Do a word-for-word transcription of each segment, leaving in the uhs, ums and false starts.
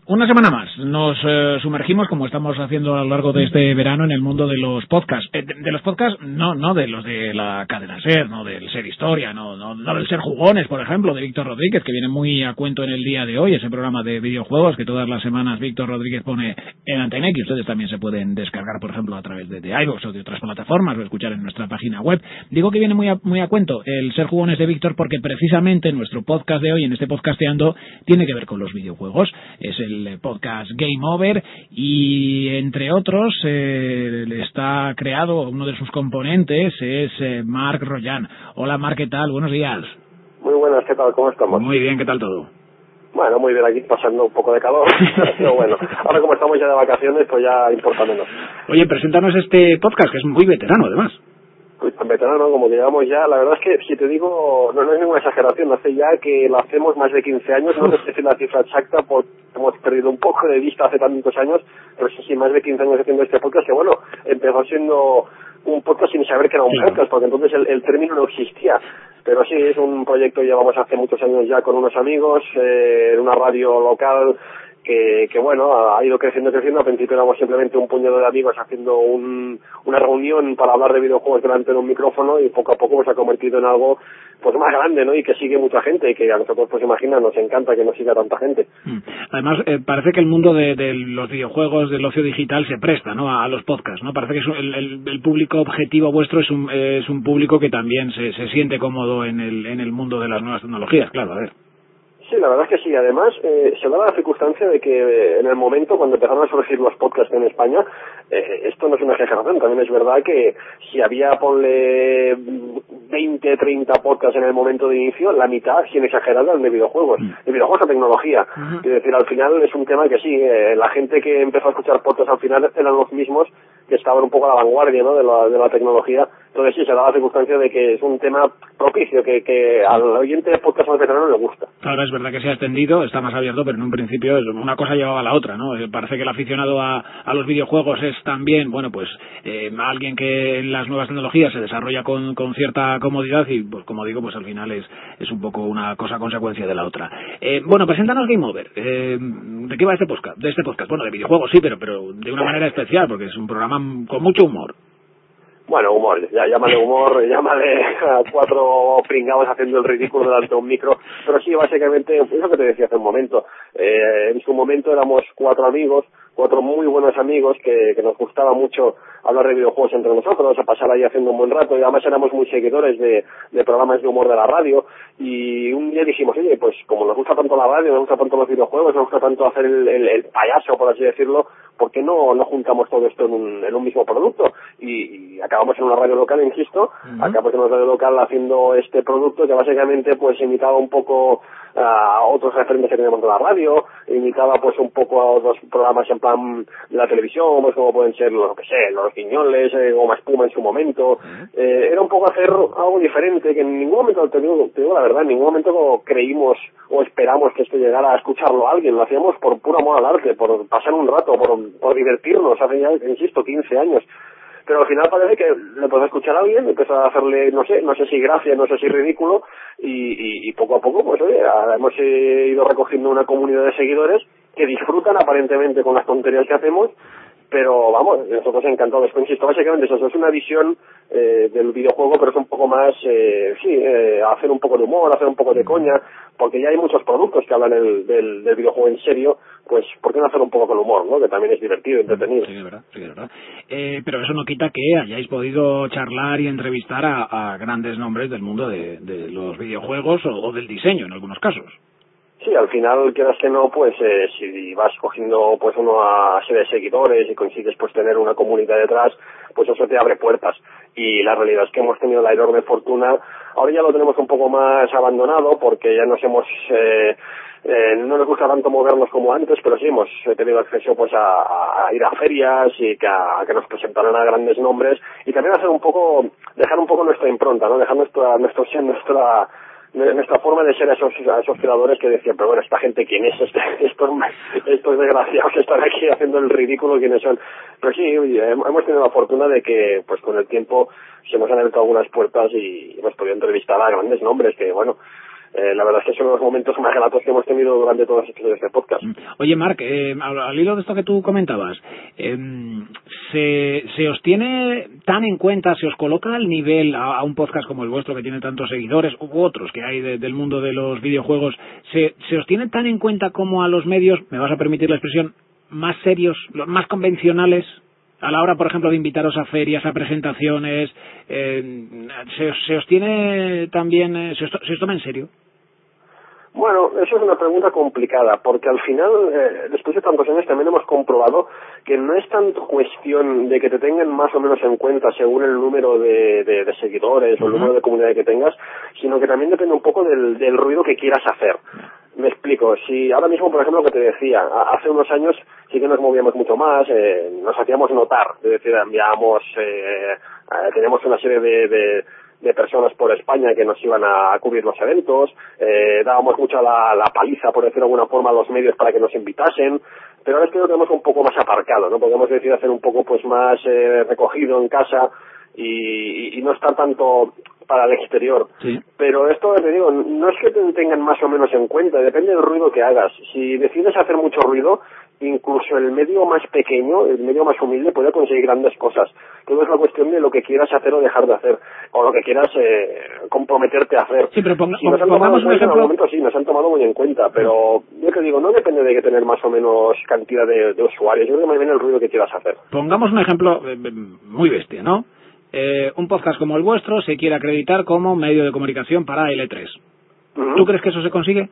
Una semana más nos eh, sumergimos, como estamos haciendo a lo largo de este verano, en el mundo de los podcasts. Eh, de, de los podcasts, no no de los de la cadena SER, no del SER Historia, no, no, no del SER Jugones, por ejemplo, de Víctor Rodríguez, que viene muy a cuento en el día de hoy, ese programa de videojuegos que todas las semanas Víctor Rodríguez pone en Antena, que ustedes también se pueden descargar, por ejemplo, a través de, de iVoox o de otras plataformas, o escuchar en nuestra página web. Digo que viene muy a, muy a cuento el SER Jugones de Víctor porque precisamente nuestro podcast de hoy, en este podcasteando, tiene que ver con los videojuegos. Es el el podcast Game Over y entre otros eh, está creado, uno de sus componentes es eh, Marc Royan. Hola Marc, ¿qué tal? Buenos días. Muy buenas, ¿qué tal? ¿Cómo estamos? Muy bien, ¿qué tal todo? Bueno, muy bien, aquí pasando un poco de calor, pero bueno, ahora como estamos ya de vacaciones, pues ya importa menos. Oye, preséntanos este podcast, que es muy veterano además. Pues tan veterano como que llevamos ya, la verdad es que si te digo, no, no es ninguna exageración, hace ya que lo hacemos más de quince años, no sé si la cifra exacta, porque hemos perdido un poco de vista hace tantos años, pero sí, sí, más de quince años haciendo este podcast, que bueno, empezó siendo un podcast sin saber que era un claro. podcast, porque entonces el, el término no existía. Pero sí, es un proyecto que llevamos hace muchos años ya con unos amigos, eh, en una radio local, que, que bueno, ha ido creciendo, creciendo. Al principio éramos simplemente un puñado de amigos haciendo un, una reunión para hablar de videojuegos delante de un micrófono, y poco a poco pues ha convertido en algo pues más grande, ¿no? Y que sigue mucha gente, y que a nosotros, pues imagina, nos encanta que nos siga tanta gente. Además, eh, parece que el mundo de, de los videojuegos, del ocio digital, se presta, ¿no?, a, a los podcasts, ¿no? Parece que es el, el, el público objetivo vuestro es un, es un público que también se, se siente cómodo en el, en el mundo de las nuevas tecnologías, claro, a ver. Sí, la verdad es que sí. Además, eh, se da la circunstancia de que eh, en el momento cuando empezaron a surgir los podcasts en España, eh, esto no es una exageración, también es verdad que si había, ponle, veinte, treinta podcasts en el momento de inicio, la mitad, sin exagerar, eran de videojuegos, de videojuegos a tecnología. Uh-huh. Es decir, al final es un tema que sí, eh, la gente que empezó a escuchar podcasts al final eran los mismos que estaban un poco a la vanguardia, ¿no?, de la, de la tecnología. Entonces sí, se da la circunstancia de que es un tema propicio, que, que al oyente de podcast más veterano le gusta. Ahora es verdad que se ha extendido, está más abierto, pero en un principio una cosa llevaba a la otra, ¿no? Parece que el aficionado a, a los videojuegos es también, bueno, pues eh, alguien que en las nuevas tecnologías se desarrolla con, con cierta comodidad y, pues como digo, pues al final es, es un poco una cosa consecuencia de la otra. Eh, bueno, preséntanos Game Over. Eh, ¿De qué va este podcast? De este podcast, bueno, de videojuegos sí, pero, pero de una manera especial, porque es un programa con mucho humor. Bueno, humor, ya llámale humor, llámale a cuatro pringados haciendo el ridículo delante de un micro, pero sí, básicamente, es lo que te decía hace un momento, eh, en su momento éramos cuatro amigos, cuatro muy buenos amigos que, que nos gustaba mucho hablar de videojuegos entre nosotros, a pasar ahí haciendo un buen rato, y además éramos muy seguidores de, de programas de humor de la radio, y un día dijimos, oye, pues como nos gusta tanto la radio, nos gusta tanto los videojuegos, nos gusta tanto hacer el, el, el payaso, por así decirlo, ¿por qué no, no juntamos todo esto en un, en un mismo producto? Y, y acabamos en una radio local, insisto, uh-huh. acabamos en una radio local haciendo este producto que básicamente pues imitaba un poco a otros referentes que teníamos de la radio, imitaba pues un poco a otros programas en plan de la televisión, pues como pueden ser, lo que sé, Los Guiñoles, eh, Goma Espuma en su momento. Uh-huh. Eh, era un poco hacer algo diferente, que en ningún momento, te digo, te digo la verdad, en ningún momento creímos o esperamos que esto llegara a escucharlo a alguien, lo hacíamos por puro amor al arte, por pasar un rato, por, por divertirnos, hace ya, insisto, quince años. Pero al final parece que le puede escuchar a alguien, empieza a hacerle, no sé, no sé si gracia, no sé si ridículo, y, y, y poco a poco, pues oye, hemos ido recogiendo una comunidad de seguidores que disfrutan aparentemente con las tonterías que hacemos, pero vamos, nosotros encantados. Pues insisto, básicamente eso es una visión eh, del videojuego, pero es un poco más, eh, sí, eh, hacer un poco de humor, hacer un poco de coña, porque ya hay muchos productos que hablan el, del, del videojuego en serio, pues ¿por qué no hacer un poco con humor, ¿no?, que también es divertido, entretenido? Sí, de verdad, sí, de verdad. Eh, pero eso no quita que hayáis podido charlar y entrevistar a, a grandes nombres del mundo de, de los videojuegos o, o del diseño en algunos casos. Sí, al final, quieras que no, pues eh, si vas cogiendo pues una serie de seguidores y consigues pues tener una comunidad detrás, pues eso te abre puertas. Y la realidad es que hemos tenido la enorme fortuna, ahora ya lo tenemos un poco más abandonado porque ya nos hemos... Eh, Eh, no nos gusta tanto movernos como antes, pero sí hemos tenido acceso pues a, a ir a ferias y que a, a que nos presentaran a grandes nombres, y también hacer un poco, dejar un poco nuestra impronta, ¿no?, dejar nuestra nuestro nuestra nuestra forma de ser a esos, a esos creadores que decían, pero bueno, esta gente, ¿quién es? Este, estos, estos desgraciados que están aquí haciendo el ridículo, ¿quiénes son? Pero sí, oye, hemos tenido la fortuna de que pues con el tiempo se nos han abierto algunas puertas y hemos podido entrevistar a grandes nombres que, bueno, eh, la verdad es que son los momentos más gratos que hemos tenido durante todos estos de este podcast. Oye, Marc, eh, al, al hilo de esto que tú comentabas, eh, ¿se, ¿se os tiene tan en cuenta, se os coloca al nivel a, a un podcast como el vuestro que tiene tantos seguidores, u otros que hay de, del mundo de los videojuegos, ¿se, ¿se os tiene tan en cuenta como a los medios, me vas a permitir la expresión, más serios, los más convencionales? A la hora, por ejemplo, de invitaros a ferias, a presentaciones, eh, ¿se, os, ¿se os tiene también, eh, se, os, se os toma en serio? Bueno, eso es una pregunta complicada, porque al final, eh, después de tantos años, también hemos comprobado que no es tanto cuestión de que te tengan más o menos en cuenta según el número de, de, de seguidores o el número de comunidad que tengas, sino que también depende un poco del, del ruido que quieras hacer. Me explico, si ahora mismo, por ejemplo, lo que te decía, hace unos años sí que nos movíamos mucho más, eh, nos hacíamos notar, es decir, enviábamos, eh, eh, teníamos una serie de... de de personas por España que nos iban a cubrir los eventos, eh, dábamos mucha la, la paliza, por decirlo de alguna forma, a los medios para que nos invitasen, pero ahora es que lo tenemos un poco más aparcado, ¿no? Porque hemos decidido hacer un poco pues más eh, recogido en casa y, y no estar tanto para el exterior. Sí. Pero esto, te digo, no es que te tengan más o menos en cuenta, depende del ruido que hagas. Si decides hacer mucho ruido, incluso el medio más pequeño, el medio más humilde, puede conseguir grandes cosas. Todo es la cuestión de lo que quieras hacer o dejar de hacer, o lo que quieras eh, comprometerte a hacer. Sí, pero ponga, si nos han pongamos tomado un ejemplo. En algún momento sí, nos han tomado muy en cuenta, pero yo te digo, no depende de que tener más o menos cantidad de, de usuarios, yo creo que más bien el ruido que quieras hacer. Pongamos un ejemplo eh, muy bestia, ¿no? Eh, un podcast como el vuestro se quiere acreditar como medio de comunicación para L tres. Uh-huh. ¿Tú crees que eso se consigue?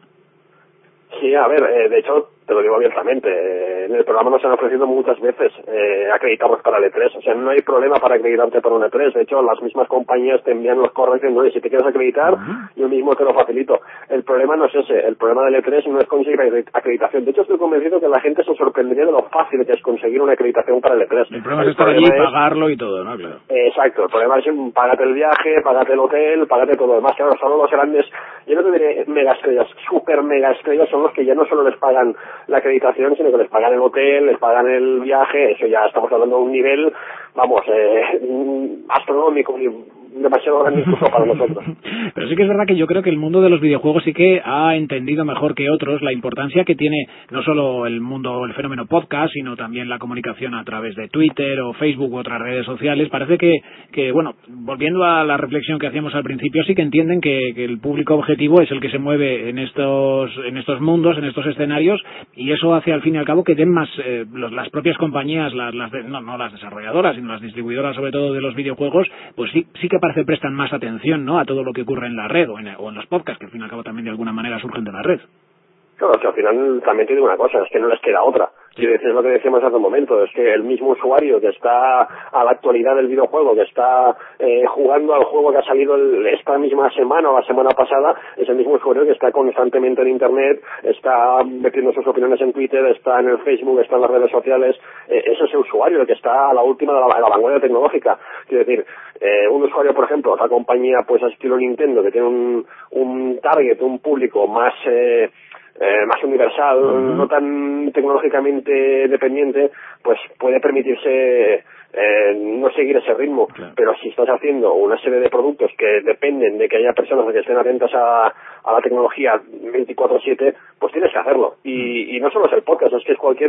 Sí, a ver, eh, de hecho, te lo digo abiertamente, eh, en el programa nos han ofrecido muchas veces eh, acreditarnos para el E tres, o sea, no hay problema para acreditarte para un E tres, de hecho, las mismas compañías te envían los correos diciendo, oye, si te quieres acreditar, uh-huh. yo mismo te lo facilito. El problema no es ese, el problema del E tres no es conseguir acreditación, de hecho, estoy convencido que la gente se sorprendería de lo fácil que es conseguir una acreditación para el E tres. El problema es estar allí, pagarlo y todo, ¿no? Claro. Eh, exacto, el problema es págate el viaje, págate el hotel, págate todo lo demás, claro, solo los grandes, yo no te diré mega estrellas, super mega estrellas son los que ya no solo les pagan la acreditación, sino que les pagan el hotel, les pagan el viaje, eso ya estamos hablando de un nivel, vamos, eh, astronómico, demasiado grande incluso para nosotros. Pero sí que es verdad que yo creo que el mundo de los videojuegos sí que ha entendido mejor que otros la importancia que tiene no solo el mundo, el fenómeno podcast, sino también la comunicación a través de Twitter o Facebook u otras redes sociales. Parece que, que bueno, volviendo a la reflexión que hacíamos al principio, sí que entienden que, que el público objetivo es el que se mueve en estos, en estos mundos, en estos escenarios, y eso hace al fin y al cabo que den más eh, los, las propias compañías, las, las de, no, no las desarrolladoras, sino las distribuidoras sobre todo de los videojuegos, pues sí, sí que parece prestan más atención, ¿no?, a todo lo que ocurre en la red o en, o en los podcasts, que al fin y al cabo también de alguna manera surgen de la red. Claro, que al final también te digo una cosa, es que no les queda otra. Sí. Es lo que decíamos hace un momento, es que el mismo usuario que está a la actualidad del videojuego, que está eh, jugando al juego que ha salido el, esta misma semana o la semana pasada, es el mismo usuario que está constantemente en Internet, está metiendo sus opiniones en Twitter, está en el Facebook, está en las redes sociales, eh, es ese usuario el que está a la última de la, a la vanguardia tecnológica. Quiero decir, eh, un usuario, por ejemplo, otra compañía pues estilo Nintendo, que tiene un, un target, un público más... Eh, Eh, más universal, uh-huh. no tan tecnológicamente dependiente, pues puede permitirse eh, no seguir ese ritmo. Claro. Pero si estás haciendo una serie de productos que dependen de que haya personas que estén atentas a, a la tecnología veinticuatro siete, pues tienes que hacerlo. Y, y no solo es el podcast, es que es cualquier...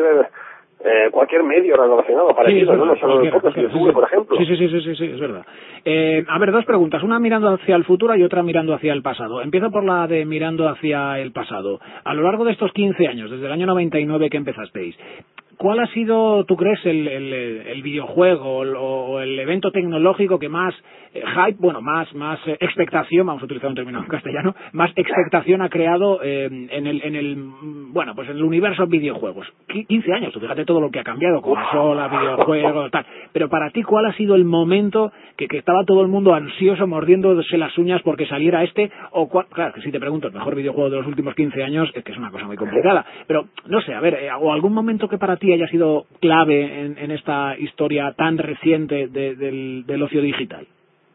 Eh, cualquier medio relacionado, parecido, sí, ¿no? No solo el podcast, YouTube, por ejemplo. Sí, sí, sí, sí, sí, sí, es verdad. Eh, a ver, dos preguntas, una mirando hacia el futuro y otra mirando hacia el pasado. Empiezo por la de mirando hacia el pasado. A lo largo de estos quince años, desde el año noventa y nueve que empezasteis, ¿cuál ha sido, tú crees, el, el, el videojuego o, o el evento tecnológico que más eh, hype, bueno, más más eh, expectación, vamos a utilizar un término en castellano, más expectación ha creado eh, en el en el bueno, pues en el universo videojuegos? quince años, tú fíjate todo lo que ha cambiado, consola, videojuegos, tal. Pero para ti, ¿cuál ha sido el momento que, que estaba todo el mundo ansioso, mordiéndose las uñas porque saliera este? O cuál, claro, que si te pregunto el mejor videojuego de los últimos quince años, es que es una cosa muy complicada. Pero, no sé, a ver, eh, o algún momento que para ti haya sido clave en, en esta historia tan reciente de, del, del ocio digital.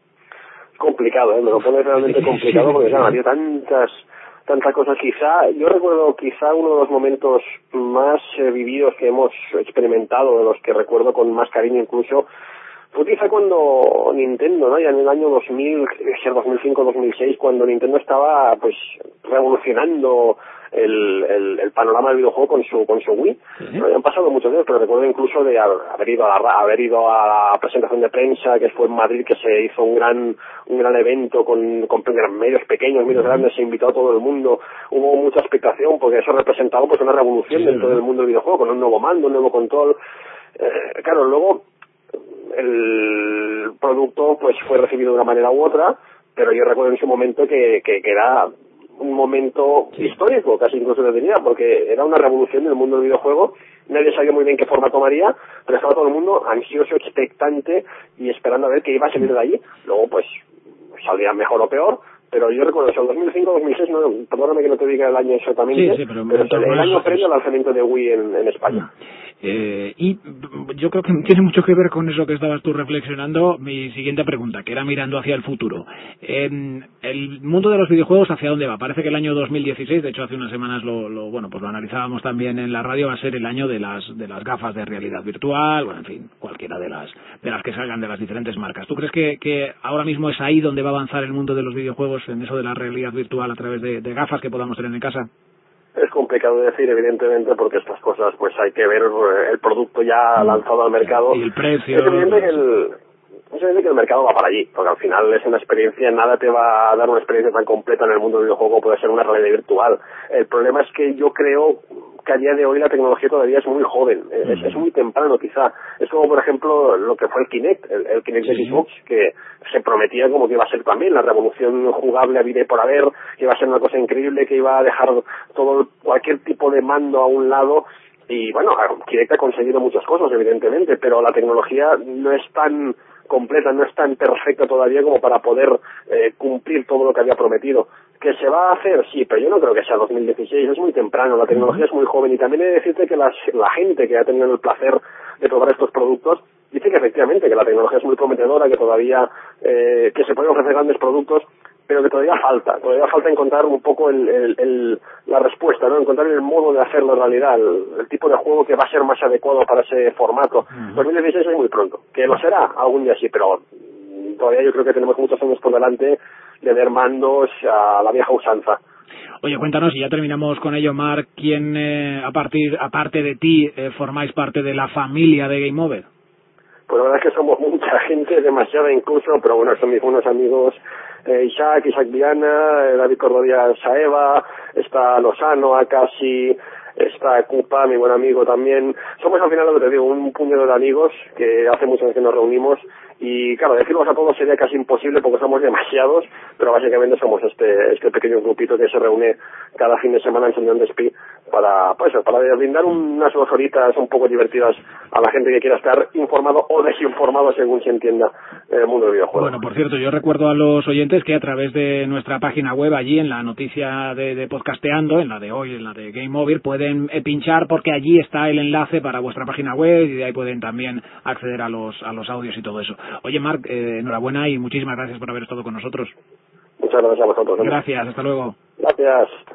Complicado, ¿eh? Me lo pone realmente complicado porque claro, había tantas tantas cosas. Quizá, yo recuerdo quizá uno de los momentos más eh, vividos que hemos experimentado, de los que recuerdo con más cariño incluso, Fue quizá cuando Nintendo, ¿no? Ya en el año dos mil, dos mil cinco, dos mil seis, cuando Nintendo estaba, pues, revolucionando el, el, el panorama del videojuego con su con su Wii. ¿Sí? No, han pasado muchos años, pero recuerdo incluso de haber ido a la, haber ido a la presentación de prensa que fue en Madrid, que se hizo un gran un gran evento con, con medios pequeños, medios grandes, se invitó a todo el mundo. Hubo mucha expectación porque eso representaba pues una revolución sí, dentro ¿no? del mundo del videojuego, con un nuevo mando, un nuevo control. Eh, claro, luego el producto pues fue recibido de una manera u otra, pero yo recuerdo en su momento que, que, que era un momento sí. histórico, casi incluso lo tenía, porque era una revolución del mundo del videojuego. Nadie sabía muy bien qué forma tomaría, pero estaba todo el mundo ansioso, expectante y esperando a ver qué iba a salir de allí. Luego pues saldría mejor o peor, pero yo recuerdo eso, dos mil cinco, dos mil seis, no, perdóname que no te diga el año exactamente, sí, sí, pero, pero el, el año previo al lanzamiento de Wii en, en España. Eh, y yo creo que tiene mucho que ver con eso que estabas tú reflexionando. Mi siguiente pregunta, que era mirando hacia el futuro. Eh, el mundo de los videojuegos, ¿hacia dónde va? Parece que el año dos mil dieciséis, de hecho hace unas semanas lo, lo bueno, pues lo analizábamos también en la radio, va a ser el año de las de las gafas de realidad virtual, bueno, en fin, cualquiera de las de las que salgan de las diferentes marcas. ¿Tú crees que, que ahora mismo es ahí donde va a avanzar el mundo de los videojuegos, en eso de la realidad virtual a través de, de gafas que podamos tener en casa? Es complicado de decir, evidentemente, porque estas cosas pues hay que ver el producto ya lanzado al mercado. Y el precio. Es evidente que el, es evidente que el mercado va para allí, porque al final es una experiencia, nada te va a dar una experiencia tan completa en el mundo del videojuego, puede ser una realidad virtual. El problema es que yo creo que a día de hoy la tecnología todavía es muy joven, es, es muy temprano quizá. Es como, por ejemplo, lo que fue el Kinect, el, el Kinect sí. de Xbox, que se prometía como que iba a ser también la revolución jugable a vida y por haber, que iba a ser una cosa increíble, que iba a dejar todo cualquier tipo de mando a un lado. Y bueno, Kinect ha conseguido muchas cosas, evidentemente, pero la tecnología no es tan completa, no es tan perfecta todavía como para poder eh, cumplir todo lo que había prometido. ¿Que se va a hacer? Sí, pero yo no creo que sea dos mil dieciséis, es muy temprano, la tecnología es muy joven y también he de decirte que las, la gente que ha tenido el placer de probar estos productos dice que efectivamente que la tecnología es muy prometedora, que todavía eh, que se pueden ofrecer grandes productos, pero que todavía falta, todavía falta encontrar un poco el, el, el, la respuesta, ¿no? Encontrar el modo de hacerlo en realidad, el, el tipo de juego que va a ser más adecuado para ese formato. Uh-huh. dos mil dieciséis es muy pronto, que lo será algún día sí, pero todavía yo creo que tenemos muchos años por delante de ver mandos a la vieja usanza. Oye, cuéntanos, y ya terminamos con ello, Marc, ¿quién, eh, a partir, aparte de ti, eh, formáis parte de la familia de Game Over? Pues la verdad es que somos mucha gente, demasiada incluso, pero bueno, son mis buenos amigos, eh, Isaac, Isaac Viana, eh, David Cordovía Saeva, está Lozano, Akasi, está Cupa, mi buen amigo también. Somos al final, lo que te digo, un puñado de amigos que hace mucho años que nos reunimos y claro, decirlos a todos sería casi imposible porque somos demasiados, pero básicamente somos este este pequeño grupito que se reúne cada fin de semana en San Juan de Espí para, pues, para brindar unas dos horitas un poco divertidas a la gente que quiera estar informado o desinformado según se entienda el mundo del videojuego. Bueno, por cierto, yo recuerdo a los oyentes que a través de nuestra página web, allí en la noticia de, de Podcasteando, en la de hoy, en la de Game Over, pueden eh, pinchar porque allí está el enlace para vuestra página web y de ahí pueden también acceder a los a los audios y todo eso. Oye, Marc, eh, enhorabuena y muchísimas gracias por haber estado con nosotros. Muchas gracias a vosotros. ¿no? Gracias, hasta luego. Gracias.